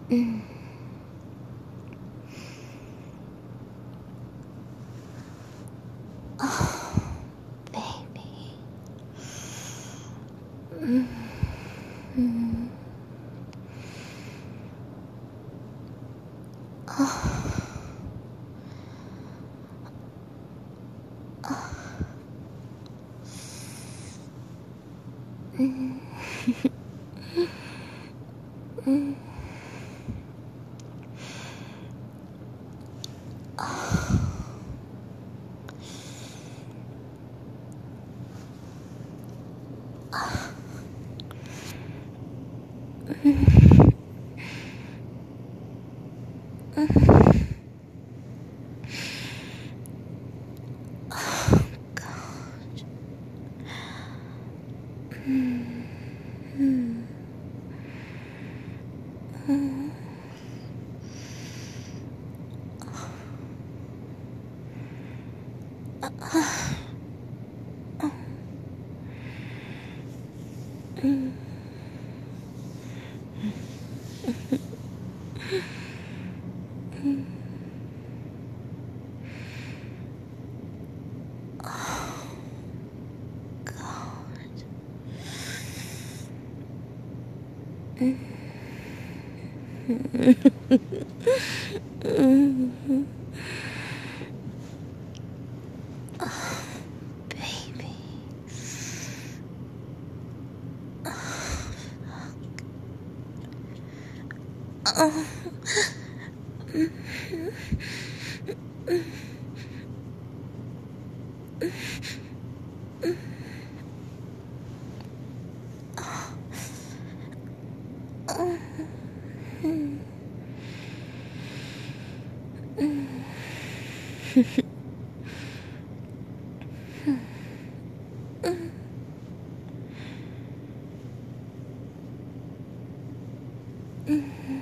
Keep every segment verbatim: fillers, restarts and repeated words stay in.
Mm. Oh, baby. Mm. Mm. Oh. Oh. Mm. Mm. Oh. Oh. Mm. Mm. Oh, God. Mm. Mm. Mm. Mm. Mm. Oh, God. Mm. Mm. Oh, baby. Oh. Mm. Mm. Mm. Oh. Oh. Mm. Mm. Mm. Mm.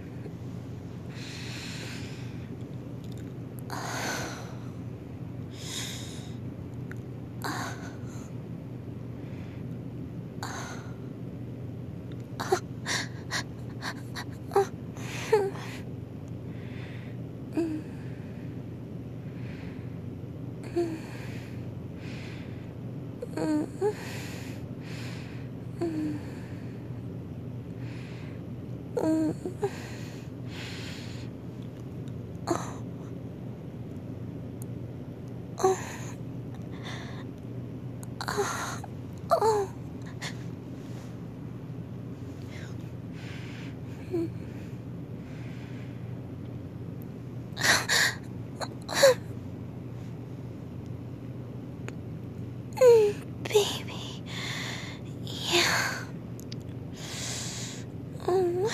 Baby. Yeah. Oh.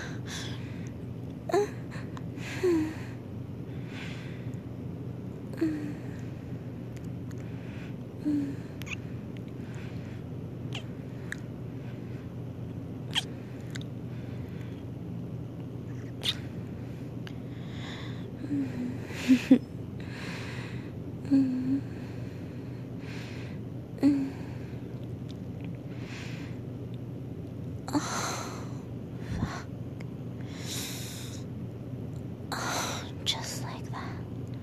Just like that.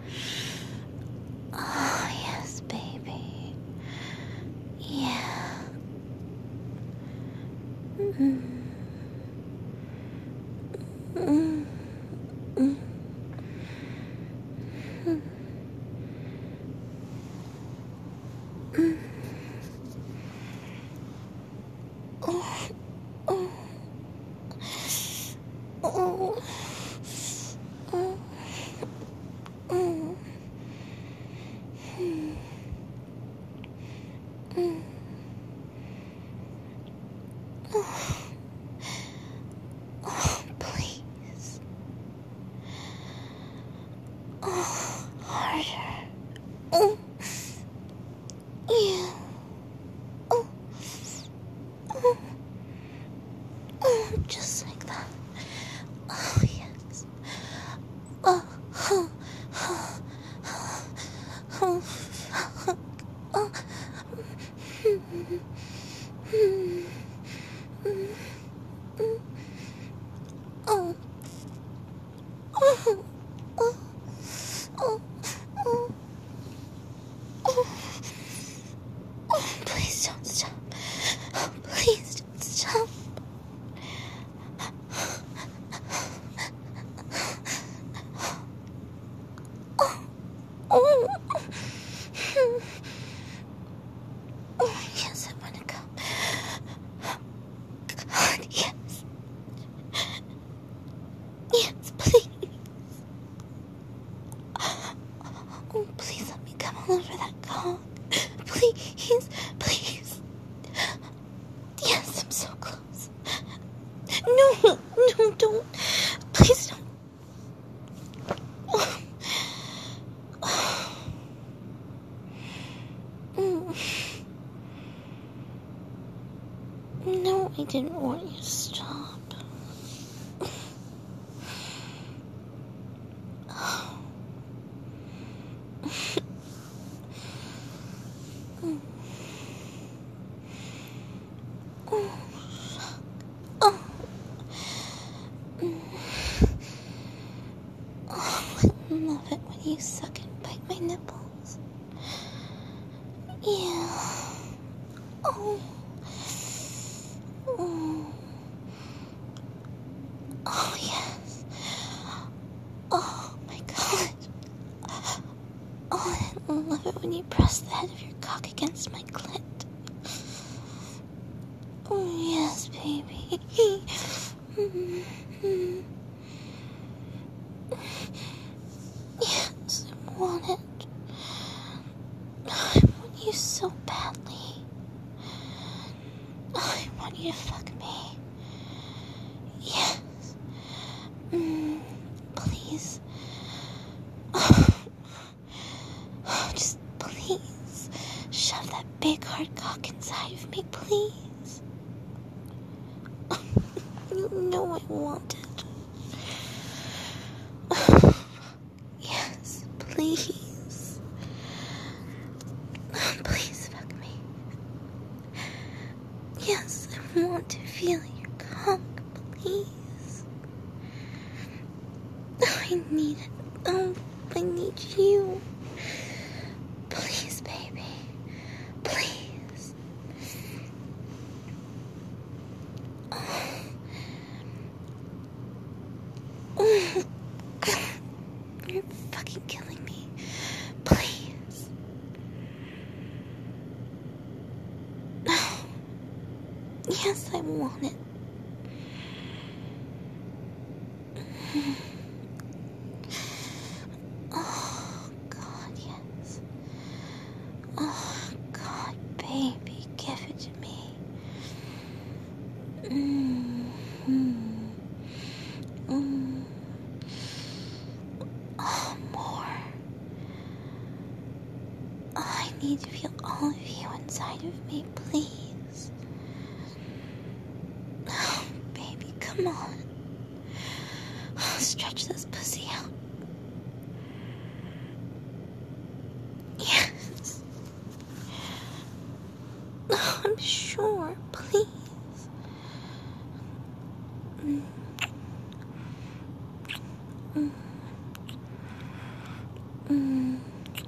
Oh, yes, baby. Yeah. Mm. Mm. Mm. Mm. Oh. Oh. Oh. Oh. Oh. Mm. Mm. Oh. Oh, please. Oh, harder. Oh. Yeah. Oh. Oh. Oh, just like that. Oh, yes. Oh. Oh. Oh. Oh. Oh. Oh. No, I didn't want you to stop. I love it when you suck and bite my nipples. Yeah. Oh. Oh. Oh, yes. Oh, my God. Oh, I love it when you press the head of your cock against my clit. Oh, yes, baby. Yes, I want it. I want you so badly. I want you to fuck me. Yes. Mm, please. Just please shove that big hard cock inside of me, please. You know I want it. Yes, please. Please fuck me. Yes, I want to feel your cock, please. I need it. Oh, I need you. Please, baby. Please. Oh. Oh. You're fucking killing me. Please. Yes, I want it. Oh, God, yes. Oh, God, baby, give it to me. Mm-hmm. Mm. Oh, more. I need to feel all of you inside of me, please. Oh, baby, come on. Stretch this pussy out. Yes. Oh, I'm sure, please. Mm. Mm. Mm.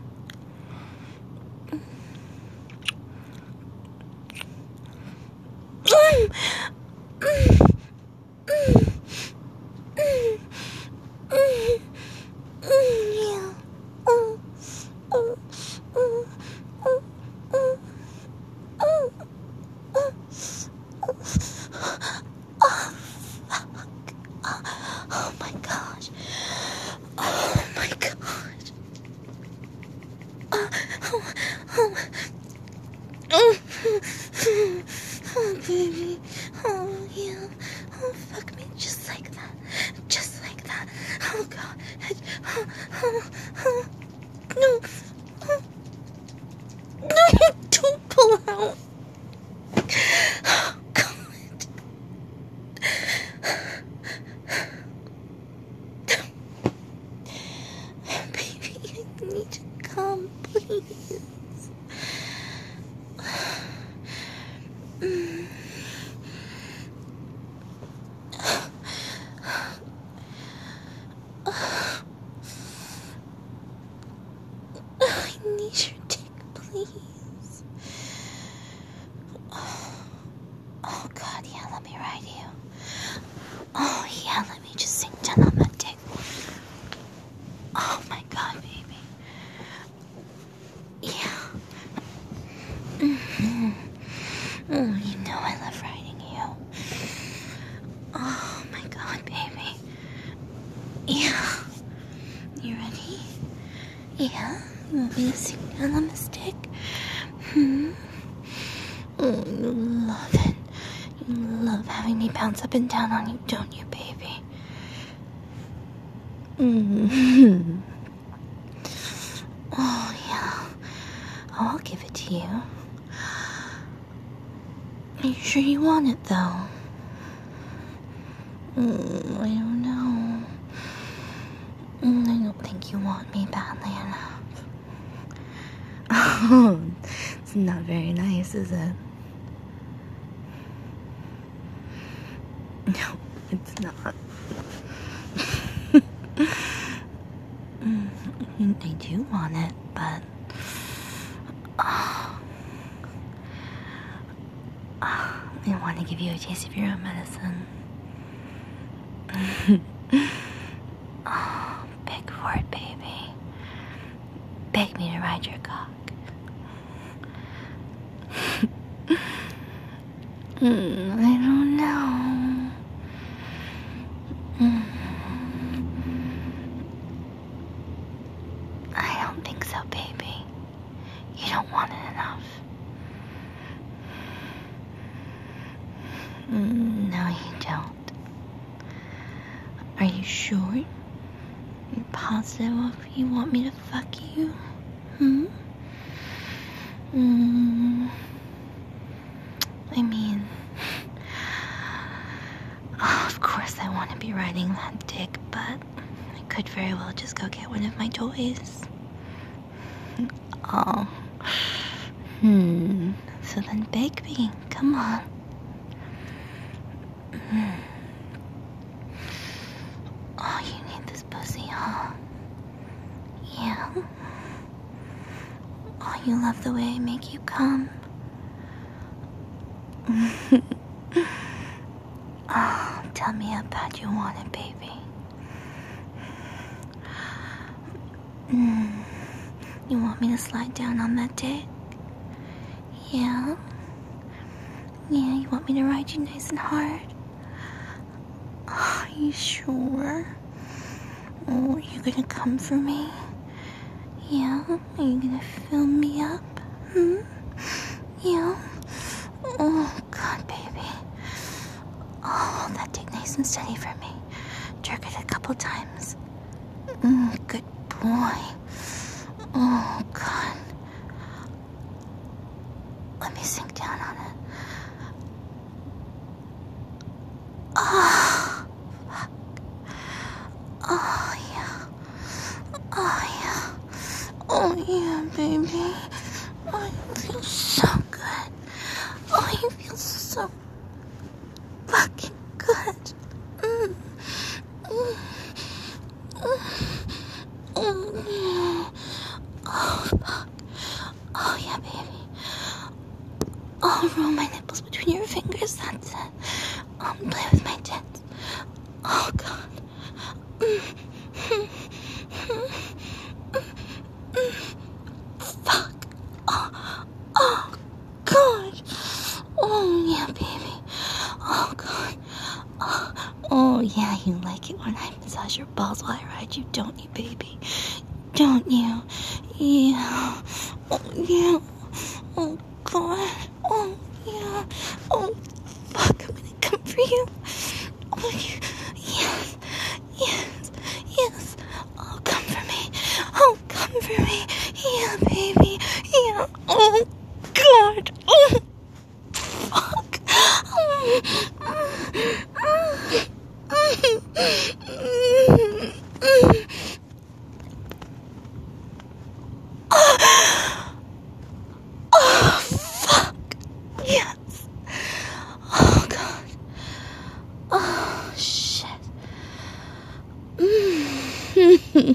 Mm. Mm. Oh my gosh. Oh my gosh. Oh, oh, oh. Oh, oh, baby. Oh, yeah. Oh, fuck me just like that. Just like that. Oh, God. Oh, oh, oh. No. Oh. No, don't pull out. Oh, God. Baby, I need to come, please. Mm. I need your dick, please. Oh, God, yeah, let me ride you. Oh, yeah, let me just sink down on that dick. Oh, my God, baby. Yeah. Mm-hmm. Oh, you know I love riding you. Oh, my God, baby. Yeah. You ready? Yeah? You want me to sink down on this dick? Hmm? Oh, you love it. You love having me bounce up and down on you, don't you, baby? Mm-hmm. Oh, yeah. I'll give it to you. Are you sure you want it, though? Mm, I don't know. Mm, I don't think you want me badly enough. Oh, it's not very nice, is it? No, it's not. mm, I do want it, but... Oh, oh, I want to give you a taste of your own medicine. Oh, beg for it, baby. Beg me to ride your cock. mm, I don't know. Mm. I don't think so, baby. You don't want it enough. Mm, no, you don't. Are you sure? You're positive you want me to fuck you? Hmm? Mm, I mean, oh, of course I want to be riding that dick, but I could very well just go get one of my toys. Oh. Hmm. So then beg me. Come on. Mm. Oh, you need this pussy, huh? Yeah. Oh, you love the way I make you come. Oh, tell me how bad you want it, baby. Mm. You want me to slide down on that dick? Yeah? Yeah, you want me to ride you nice and hard? Oh, are you sure? Oh, are you gonna come for me? Yeah? Are you gonna fill me up? Hmm? Yeah? Oh, God, baby. Oh, hold that dick nice and steady for me. Jerk it a couple times. Mm, good boy. Oh, God. Let me sink down on it. Oh, fuck. Oh, yeah. Oh, yeah. Oh, yeah, baby. Oh, you feel so good. Oh, you feel so fucking good. Mm. Mm. Mm. Mm. Yeah. Oh, fuck. Oh, yeah, baby. Oh, roll my nipples between your fingers, that's it. Um, play with my tits. Oh, God. Mm. Fuck. Oh, oh, God. Oh, yeah, baby. Oh, God. Oh, oh, yeah, you like it when I massage your balls while I ride you, don't you, baby? Don't you? Yeah. Oh, yeah. Oh, God. Oh, yeah. Oh, fuck, I'm gonna come for you. Oh, you. Yes. Yes. Yes. Oh, come for me. Oh, come for me. Yeah, baby. Yeah. Oh, God. Oh, fuck. Oh. Oh, fuck. Yes. Oh, God. Oh, shit. Mm.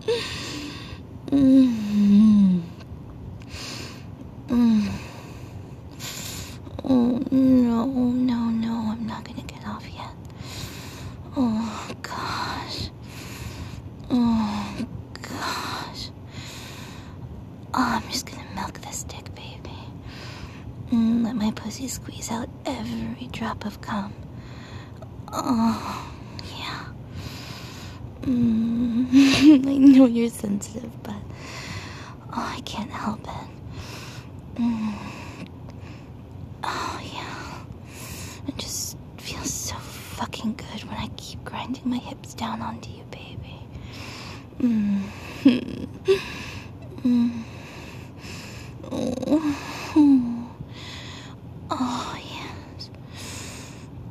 Mm. Mm. Oh, no, no, no, I'm not gonna get off yet. Oh, gosh. Oh, gosh. Oh, I'm just gonna milk this dick, baby. Mm, let my pussy squeeze out every drop of cum. Oh, yeah. Mm, I know you're sensitive, but oh, I can't help it. Mm. Oh, yeah. It just feels so fucking good when I keep grinding my hips down onto you, baby. Mm. Mm. Oh. Oh, yeah.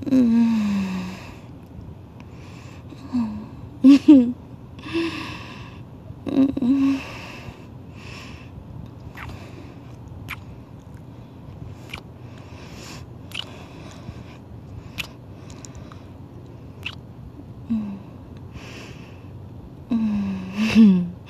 Mm.